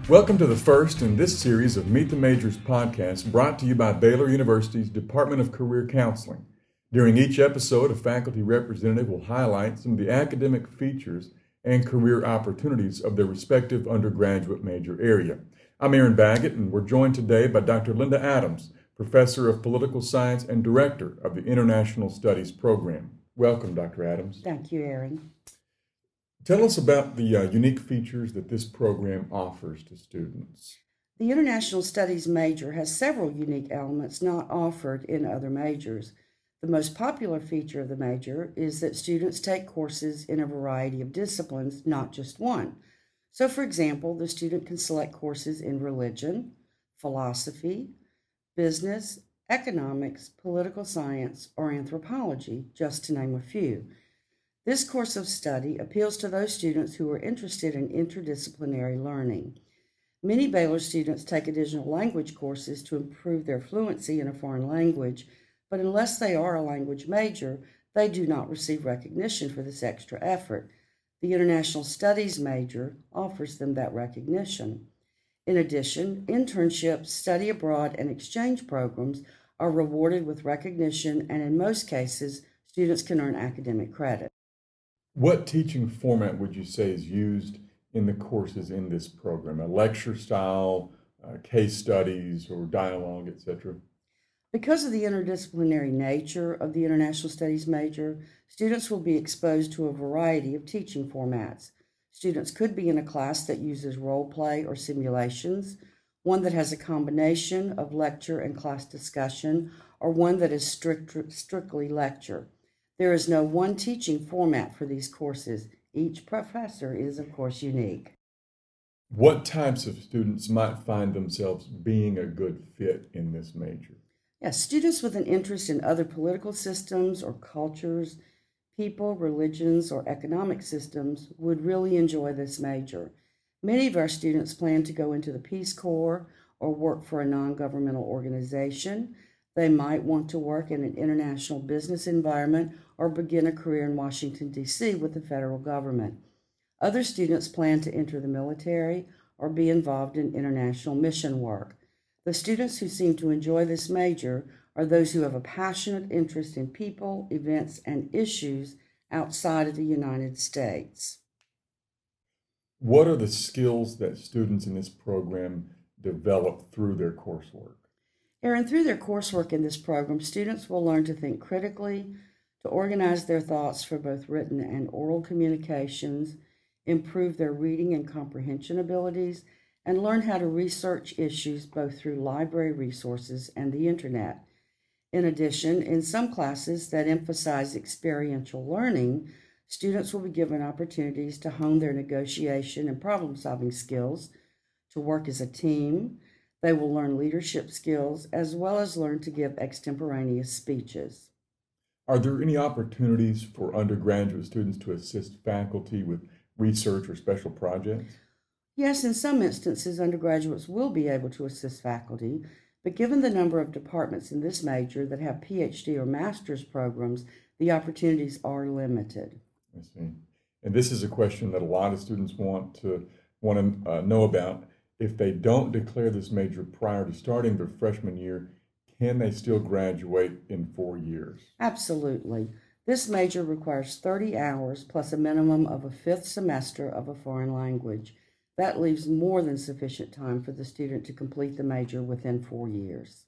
Welcome to the first in this series of Meet the Majors podcast brought to you by Baylor University's Department of Career Counseling. During each episode, a faculty representative will highlight some of the academic features and career opportunities of their respective undergraduate major area. I'm Aaron Baggett, and we're joined today by Dr. Linda Adams, Professor of Political Science and Director of the International Studies Program. Welcome, Dr. Adams. Thank you, Aaron. Tell us about the unique features that this program offers to students. The International Studies major has several unique elements not offered in other majors. The most popular feature of the major is that students take courses in a variety of disciplines, not just one. So, for example, the student can select courses in religion, philosophy, business, economics, political science, or anthropology, just to name a few. This course of study appeals to those students who are interested in interdisciplinary learning. Many Baylor students take additional language courses to improve their fluency in a foreign language, but unless they are a language major, they do not receive recognition for this extra effort. The International Studies major offers them that recognition. In addition, internships, study abroad, and exchange programs are rewarded with recognition, and in most cases, students can earn academic credit. What teaching format would you say is used in the courses in this program? A lecture style, case studies, or dialogue, etc.? Because of the interdisciplinary nature of the International Studies major, students will be exposed to a variety of teaching formats. Students could be in a class that uses role play or simulations, one that has a combination of lecture and class discussion, or one that is strictly lecture. There is no one teaching format for these courses. Each professor is, of course, unique. What types of students might find themselves being a good fit in this major? Yes, students with an interest in other political systems or cultures, people, religions, or economic systems would really enjoy this major. Many of our students plan to go into the Peace Corps or work for a non-governmental organization. They might want to work in an international business environment or begin a career in Washington, D.C. with the federal government. Other students plan to enter the military or be involved in international mission work. The students who seem to enjoy this major are those who have a passionate interest in people, events, and issues outside of the United States. What are the skills that students in this program develop through their coursework? Aaron, through their coursework in this program, students will learn to think critically, to organize their thoughts for both written and oral communications, improve their reading and comprehension abilities, and learn how to research issues both through library resources and the internet. In addition, in some classes that emphasize experiential learning, students will be given opportunities to hone their negotiation and problem-solving skills, to work as a team. They will learn leadership skills as well as learn to give extemporaneous speeches. Are there any opportunities for undergraduate students to assist faculty with research or special projects? Yes, in some instances, undergraduates will be able to assist faculty, but given the number of departments in this major that have PhD or master's programs, the opportunities are limited. I see. And this is a question that a lot of students want to know about. If they don't declare this major prior to starting their freshman year, can they still graduate in 4 years? Absolutely. This major requires 30 hours plus a minimum of a fifth semester of a foreign language. That leaves more than sufficient time for the student to complete the major within 4 years.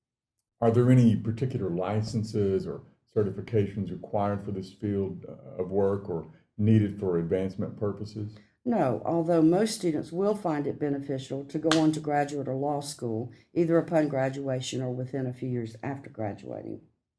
Are there any particular licenses or certifications required for this field of work or needed for advancement purposes? No, although most students will find it beneficial to go on to graduate or law school, either upon graduation or within a few years after graduating.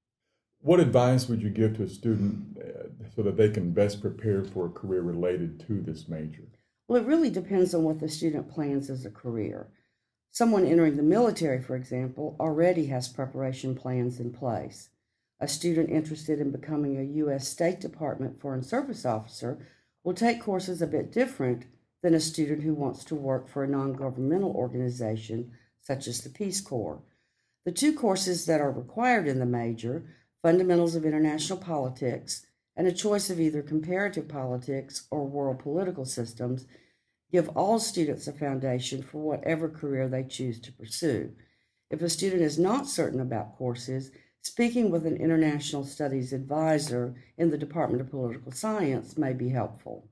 What advice would you give to a student so that they can best prepare for a career related to this major? Well, it really depends on what the student plans as a career. Someone entering the military, for example, already has preparation plans in place. A student interested in becoming a U.S. State Department Foreign Service officer will take courses a bit different than a student who wants to work for a non-governmental organization such as the Peace Corps. The two courses that are required in the major, Fundamentals of International Politics and a choice of either comparative politics or world political systems, give all students a foundation for whatever career they choose to pursue. If a student is not certain about courses, speaking with an international studies advisor in the Department of Political Science may be helpful.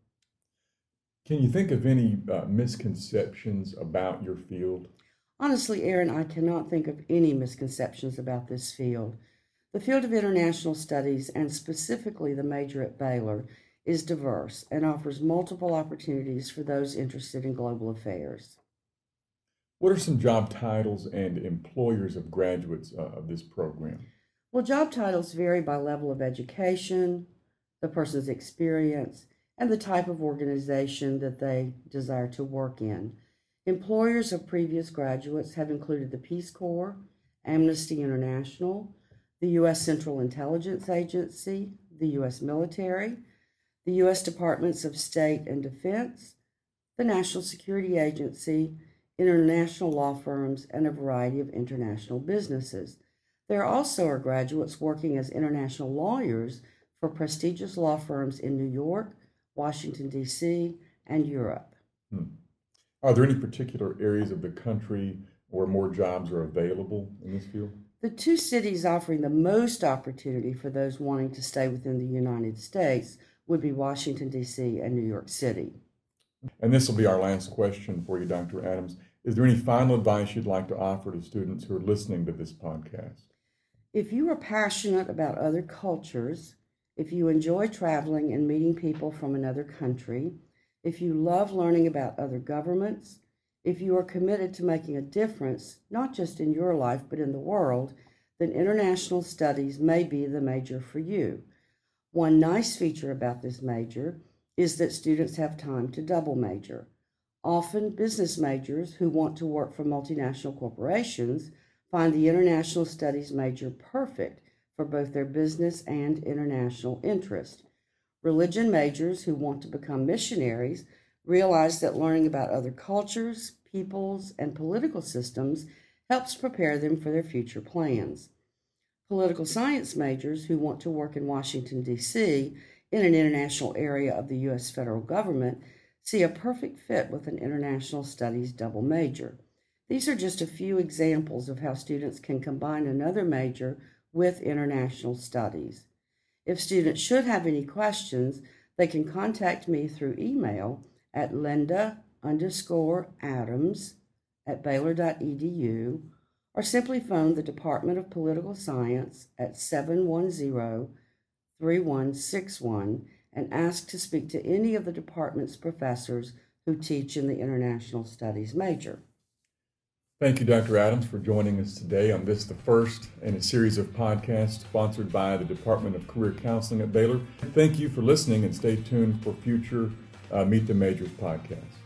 Can you think of any misconceptions about your field? Honestly, Aaron, I cannot think of any misconceptions about this field. The field of international studies, and specifically the major at Baylor, is diverse and offers multiple opportunities for those interested in global affairs. What are some job titles and employers of graduates of this program? Well, job titles vary by level of education, the person's experience, and the type of organization that they desire to work in. Employers of previous graduates have included the Peace Corps, Amnesty International, the U.S. Central Intelligence Agency, the U.S. military, the U.S. Departments of State and Defense, the National Security Agency, international law firms, and a variety of international businesses. There also are graduates working as international lawyers for prestigious law firms in New York, Washington, D.C., and Europe. Are there any particular areas of the country where more jobs are available in this field? The two cities offering the most opportunity for those wanting to stay within the United States would be Washington, D.C. and New York City. And this will be our last question for you, Dr. Adams. Is there any final advice you'd like to offer to students who are listening to this podcast? If you are passionate about other cultures, if you enjoy traveling and meeting people from another country, if you love learning about other governments, if you are committed to making a difference, not just in your life, but in the world, then international studies may be the major for you. One nice feature about this major is that students have time to double major. Often, business majors who want to work for multinational corporations find the international studies major perfect for both their business and international interest. Religion majors who want to become missionaries realize that learning about other cultures, peoples, and political systems helps prepare them for their future plans. Political science majors who want to work in Washington, D.C., in an international area of the U.S. federal government, see a perfect fit with an international studies double major. These are just a few examples of how students can combine another major with international studies. If students should have any questions, they can contact me through email at linda_adams@baylor.edu or simply phone the Department of Political Science at 710-3161 and ask to speak to any of the department's professors who teach in the International Studies major. Thank you, Dr. Adams, for joining us today on this, the first in a series of podcasts sponsored by the Department of Career Counseling at Baylor. Thank you for listening, and stay tuned for future Meet the Majors podcasts.